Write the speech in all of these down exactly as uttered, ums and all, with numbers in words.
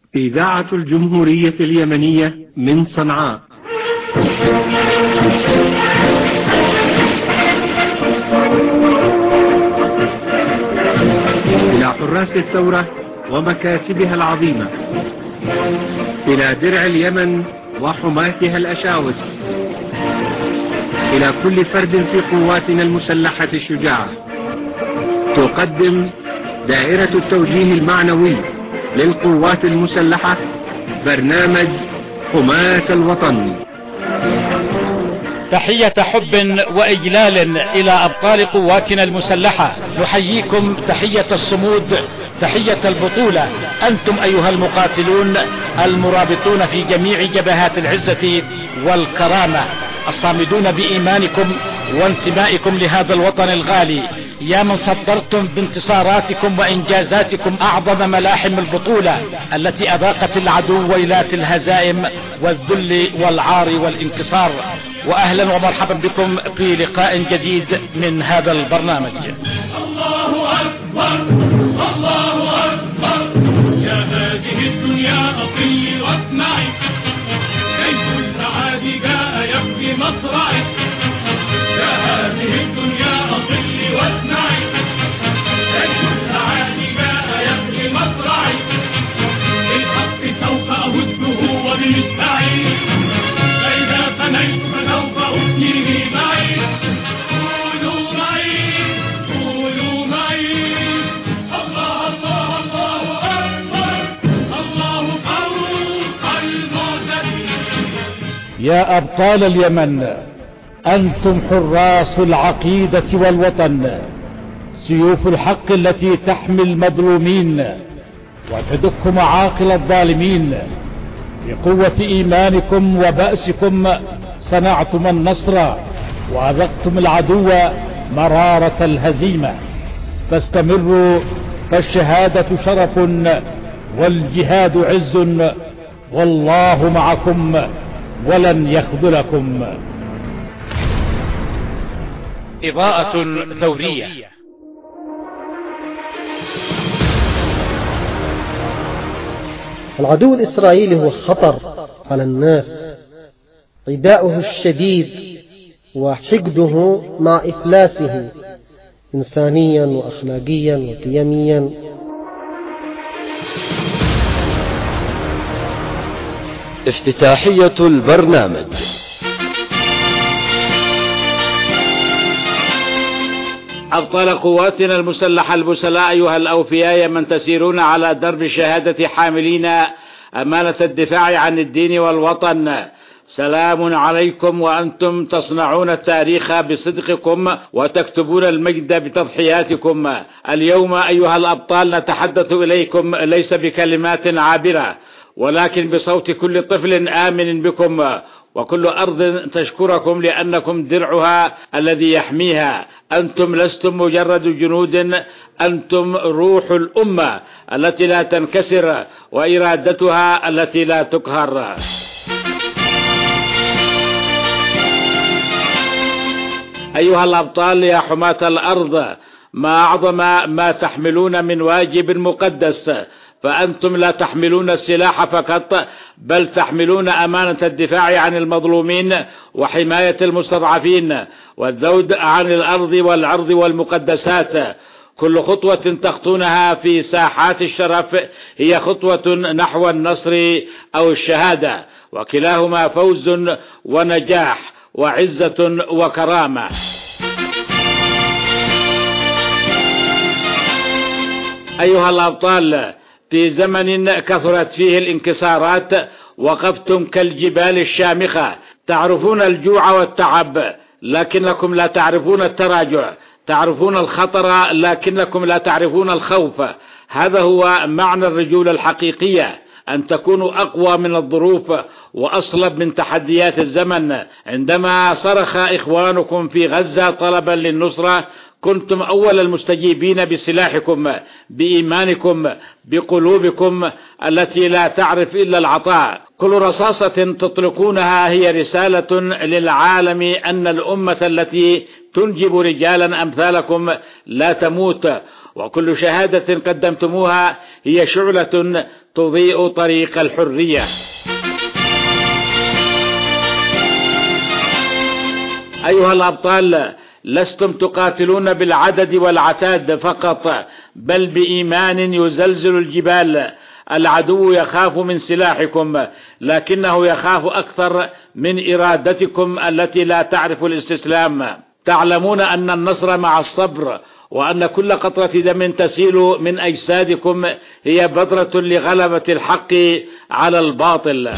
إذاعة الجمهورية اليمنية من صنعاء. إلى حراس الثورة ومكاسبها العظيمة، إلى درع اليمن وحماتها الأشاوس، إلى كل فرد في قواتنا المسلحة الشجاعة، تقدم دائرة التوجيه المعنوي للقوات المسلحة برنامج حماة الوطن. تحية حب وإجلال إلى أبطال قواتنا المسلحة، نحييكم تحية الصمود، تحية البطولة. أنتم أيها المقاتلون المرابطون في جميع جبهات العزة والكرامة، الصامدون بإيمانكم وانتمائكم لهذا الوطن الغالي، يا من صدرتم بانتصاراتكم وإنجازاتكم أعظم ملاحم البطولة التي أذاقت العدو ويلات الهزائم والذل والعار والانكسار. وأهلا ومرحبا بكم في لقاء جديد من هذا البرنامج. الله أكبر الله أكبر، يا هذه الدنيا أطلي واسمعي، كيف الأعادي جاء يبكي مصرعي، يا هذه الدنيا أطلي واسمعي، كيف الأعادي جاء يبكي مصرعي، بالحق سوف أهده وبالسعي، فإذا فنيت فسوف أبنيه معي، قولوا معي قولوا معي، الله الله الله أكبر، الله فوق المعتدين. يا أبطال اليمن، أنتم حراس العقيدة والوطن، سيوف الحق التي تحمي المظلومين وتدك معاقل الظالمين. بقوة إيمانكم وبأسكم صنعتم النصر وأذقتم العدو مرارة الهزيمة، فاستمروا، فالشهادة شرف والجهاد عز، والله معكم ولن يخذلكم. إضاءة ثورية. العدو الإسرائيلي هو خطر على الناس، عداؤه الشديد وحقده مع إفلاسه إنسانيا وأخلاقيا وقيميا. افتتاحية البرنامج. أبطال قواتنا المسلحة البسلاء أيها الأوفياء، من تسيرون على درب الشهادة حاملين أمانة الدفاع عن الدين والوطن، سلام عليكم، وأنتم تصنعون التاريخ بصدقكم وتكتبون المجد بتضحياتكم. اليوم أيها الأبطال نتحدث إليكم ليس بكلمات عابرة، ولكن بصوت كل طفل آمن بكم، وكل أرض تشكركم لأنكم درعها الذي يحميها. أنتم لستم مجرد جنود، أنتم روح الأمة التي لا تنكسر وإرادتها التي لا تقهر. أيها الأبطال يا حماة الأرض، ما أعظم ما تحملون من واجب مقدس، فأنتم لا تحملون السلاح فقط، بل تحملون أمانة الدفاع عن المظلومين وحماية المستضعفين والذود عن الأرض والعرض والمقدسات. كل خطوة تخطونها في ساحات الشرف هي خطوة نحو النصر أو الشهادة، وكلاهما فوز ونجاح وعزة وكرامة. أيها الأبطال، في زمن كثرت فيه الانكسارات وقفتم كالجبال الشامخة، تعرفون الجوع والتعب لكنكم لا تعرفون التراجع، تعرفون الخطر لكنكم لا تعرفون الخوف. هذا هو معنى الرجولة الحقيقية، أن تكونوا أقوى من الظروف وأصلب من تحديات الزمن. عندما صرخ إخوانكم في غزة طلبا للنصرة، كنتم أول المستجيبين بسلاحكم، بإيمانكم، بقلوبكم التي لا تعرف إلا العطاء. كل رصاصة تطلقونها هي رسالة للعالم أن الأمة التي تنجب رجالا أمثالكم لا تموت، وكل شهادة قدمتموها هي شعلة تضيء طريق الحرية. أيها الأبطال، لستم تقاتلون بالعدد والعتاد فقط، بل بإيمان يزلزل الجبال. العدو يخاف من سلاحكم، لكنه يخاف أكثر من إرادتكم التي لا تعرف الاستسلام. تعلمون أن النصر مع الصبر، وأن كل قطرة دم تسيل من أجسادكم هي بذرة لغلبة الحق على الباطل.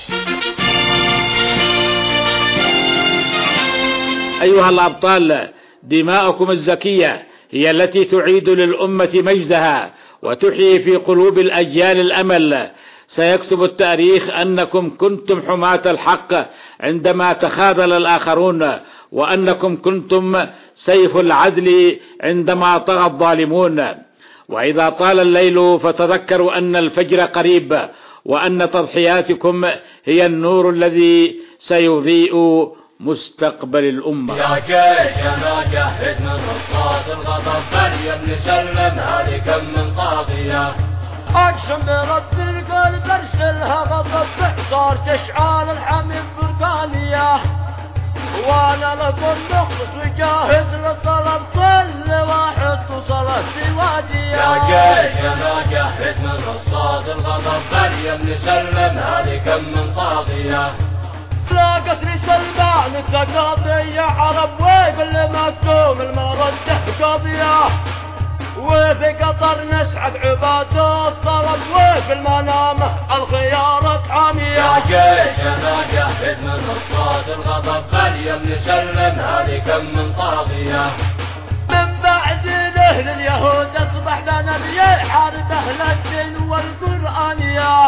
أيها الأبطال، دماؤكم الزكية هي التي تعيد للأمة مجدها وتحيي في قلوب الأجيال الأمل. سيكتب التاريخ أنكم كنتم حماة الحق عندما تخاذل الآخرون، وأنكم كنتم سيف العدل عندما طغى الظالمون. وإذا طال الليل فتذكروا أن الفجر قريب، وأن تضحياتكم هي النور الذي سيضيء مستقبل الأمة. يا جيش أنا جهز من رصاص الغضب، بل يا ابن سلم هذه كم من قاضية. أقسم برب القلب أرسلها غضب، صار تشعال الحميم بركانية. وأنا لكم نخلص وجاهز للطلب، كل واحد توصله في وادية. يا جيش أنا جهز من رصاص الغضب، بل يا ابن سلم هذه كم من قاضية. لا قصر سلمان التقاضية، عرب ويقل مكتوم المردة قاضية. وفي قطر نسعد عباده الطلب، وفي المنامة الخيارة حامية. يا جيش أنا جهز من رصاص الغضب، بل يا ابن سلم هذه كم من طاغية. من بعد أهل اليهود أصبح ذا نبي يحارب أهل الدين والقرآنية.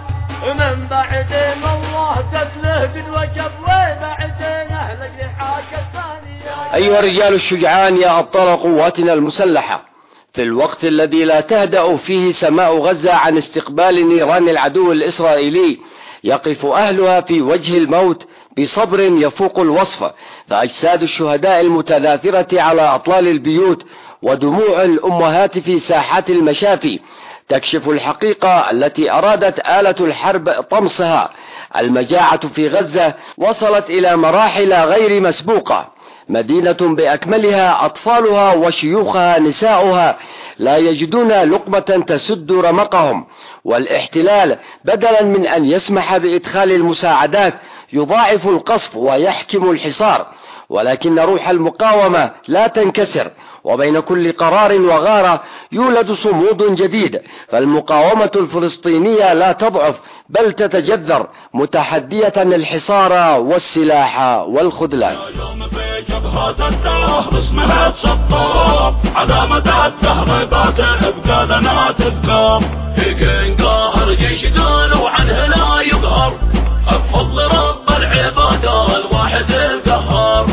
من بعدين الله قتله قد وجب، وبعدين أهلك لحاجة ثانية. أيها الرجال الشجعان يا أبطال قواتنا المسلحة، في الوقت الذي لا تهدأ فيه سماء غزة عن استقبال نيران العدو الإسرائيلي، يقف أهلها في وجه الموت بصبر يفوق الوصف، فأجساد الشهداء المتناثرة على أطلال البيوت ودموع الأمهات في ساحات المشافي تكشف الحقيقة التي أرادت آلة الحرب طمسها. المجاعة في غزة وصلت إلى مراحل غير مسبوقة، مدينة بأكملها أطفالها وشيوخها نساؤها لا يجدون لقمة تسد رمقهم، والاحتلال بدلا من أن يسمح بإدخال المساعدات يضاعف القصف ويحكم الحصار. ولكن روح المقاومة لا تنكسر، وبين كل قرار وغارة يولد صمود جديد، فالمقاومة الفلسطينية لا تضعف بل تتجذر، متحدية الحصار والسلاح والخذلان. يوم في جبهات الدهر اسمها تسطر، عدامة الدهر باتبقى لنا تذكر. هيك قاهر جيش قالوا عنه لا يقهر، بفضل رب العبادة الواحد القهار.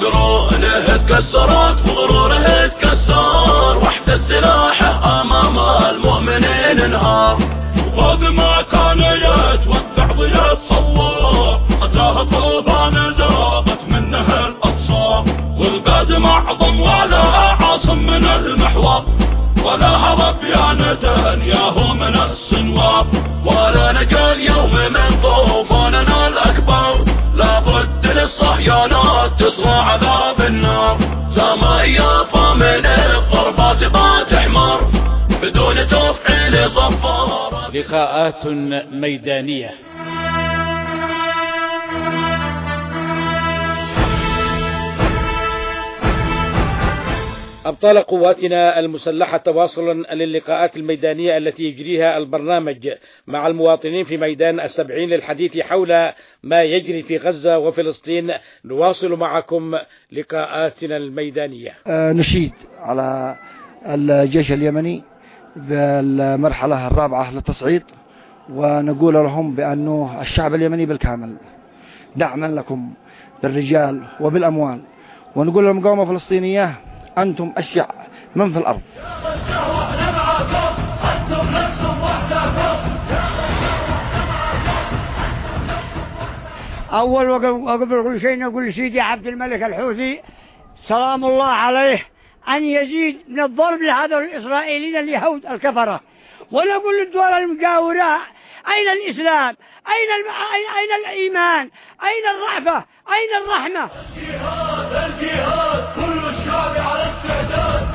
وقرونه تكسرت وغروره تكسر، وحد السلاح امام المؤمنين انهار. وفوق ما كان يتوقع ويتصور، اتاه طوفان زاغت منه الابصار. والقادم اعظم ولا عاصم من المحور، ولا هرب يا نتنياهو من السنوار. ولا نجا اليوم من طوفاننا الاكبر، لابد للصهيونات تصنع عذاب النار. سماء فمن الضربات بتحمر بدون تفعيل صفار. لقاءات ميدانية. أبطال قواتنا المسلحة تواصلا للقاءات الميدانية التي يجريها البرنامج مع المواطنين في ميدان السبعين للحديث حول ما يجري في غزة وفلسطين. نواصل معكم لقاءاتنا الميدانية. نشيد على الجيش اليمني بالمرحلة الرابعة للتصعيد، ونقول لهم بأنه الشعب اليمني بالكامل دعما لكم بالرجال وبالأموال، ونقول للمقاومة الفلسطينية أنتم أشجع من في الأرض. أول وقبل كل شيء نقول سيدي عبد الملك الحوثي سلام الله عليه أن يزيد من الضرب لهذا الإسرائيليين اليهود الكفرة، ونقول للدول المجاورة أين الإسلام؟ أين, الم... أين الإيمان؟ أين الرأفة؟ أين الرحمة؟ الجهاد الجهاد كل الشعب على استعداد.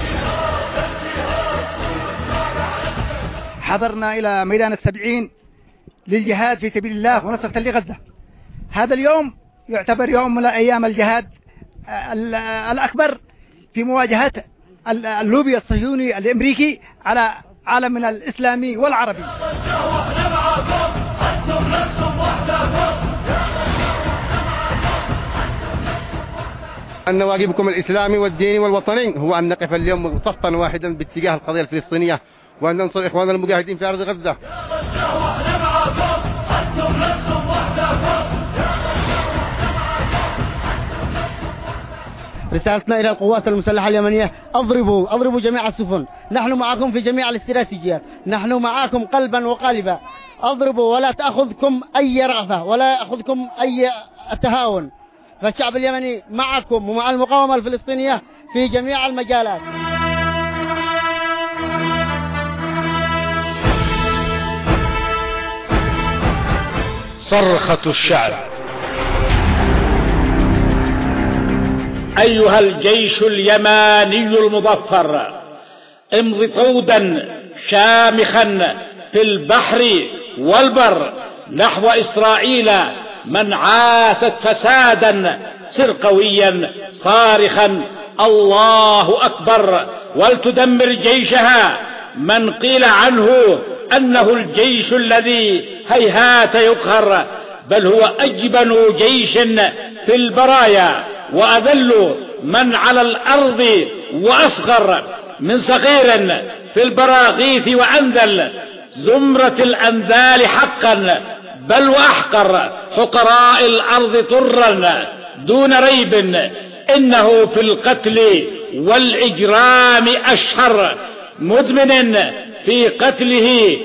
حضرنا إلى ميدان السبعين للجهاد في سبيل الله ونصرة لغزة. هذا اليوم يعتبر يوم من أيام الجهاد الأكبر في مواجهة اللوبي الصهيوني الأمريكي على عالمنا الإسلامي والعربي. أن واجبكم الإسلامي والديني والوطني هو أن نقف اليوم صفا واحدا باتجاه القضية الفلسطينية وأن ننصر إخواننا المجاهدين في أرض غزة. رسالتنا إلى القوات المسلحة اليمنية: أضربوا أضربوا جميع السفن، نحن معكم في جميع الاستراتيجيات، نحن معكم قلبا وقالبا، أضربوا ولا تأخذكم أي رغفة ولا يأخذكم أي تهاون، فالشعب اليمني معكم ومع المقاومة الفلسطينية في جميع المجالات. صرخة الشعب. أيها الجيش اليماني المظفر، امض طودا شامخا في البحر والبر نحو إسرائيل من عاثت فسادا، سر قويا صارخا الله أكبر، ولتدمر جيشها من قيل عنه أنه الجيش الذي هيهات يقهر، بل هو أجبن جيش في البرايا وأذل من على الأرض وأصغر من صغير في البراغيث وأنذل زمرة الأنذال حقا، بل وأحقر حقراء الأرض طرا دون ريب، إنه في القتل والإجرام أشهر، مدمن في قتله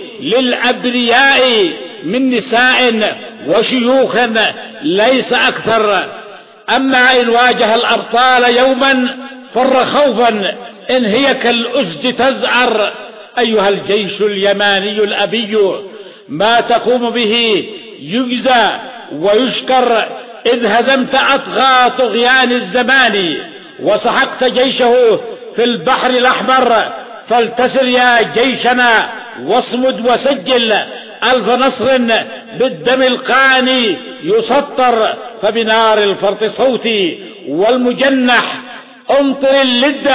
للأبرياء من نساء وشيوخ ليس أكثر. أما إن واجه الأبطال يوما فر خوفا، إن هي كالأسد تزعر. أيها الجيش اليماني الأبي، ما تقوم به يجزى ويشكر، إذ هزمت أطغى طغيان الزمان وسحقت جيشه في البحر الأحمر، فالتسر يا جيشنا واصمد وسجل ألف نصر بالدم القاني يسطر، فبنار الفرط صوتي والمجنح امطر اللد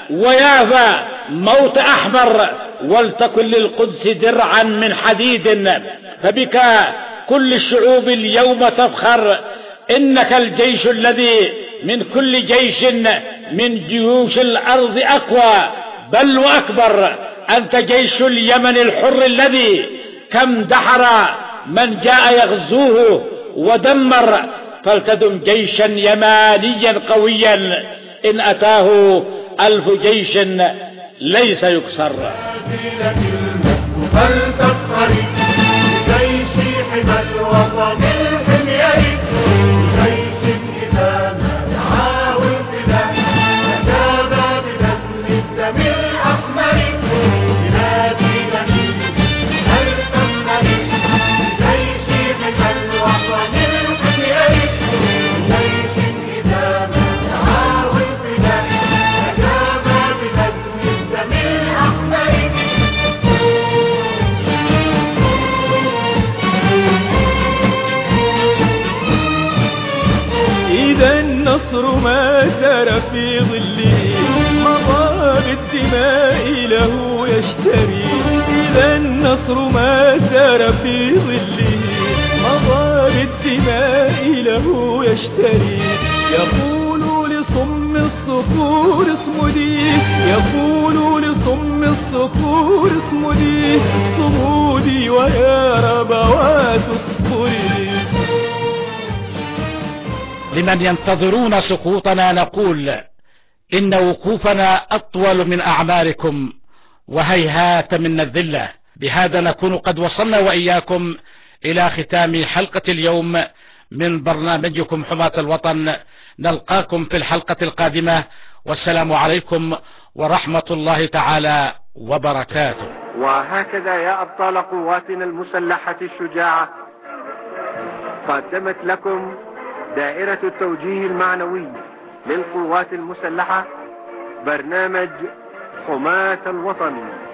ويافى موت أحمر، ولتكن للقدس درعا من حديد، فبك كل الشعوب اليوم تفخر، إنك الجيش الذي من كل جيش من جيوش الأرض أقوى بل وأكبر، أنت جيش اليمن الحر الذي كم دحر من جاء يغزوه ودمر، فلتدم جيشا يمانيا قويا، إن أتاه ألف جيش ليس يكسر. فلتفخري بجيش حمى الوطن الحميري، جيش إذا ما دعاه الفداء أجاب ببذل الدم الأحمر، بلادي لك فلتفخري بجيش حمى الوطن الحميري، جيش إذا ما دعاه الفداء أجاب ببذل الدم الأحمر. إذا النصر ما سار في ظله، مضى بالدماء له يشتري، إذا النصر ما سار في ظله، مضى بالدماء له يشتري، يقول لصم الصخور اصمدي، يقول لصم الصخور اصمدي، صمودي ويا ربوات اصبري. لمن ينتظرون سقوطنا نقول: إن وقوفنا أطول من أعماركم وهيهات منا الذلة. بهذا نكون قد وصلنا وإياكم إلى ختام حلقة اليوم من برنامجكم حماة الوطن. نلقاكم في الحلقة القادمة، والسلام عليكم ورحمة الله تعالى وبركاته. وهكذا يا أبطال قواتنا المسلحة الشجاعة، قدمت لكم دائرة التوجيه المعنوي للقوات المسلحة برنامج حماة الوطن.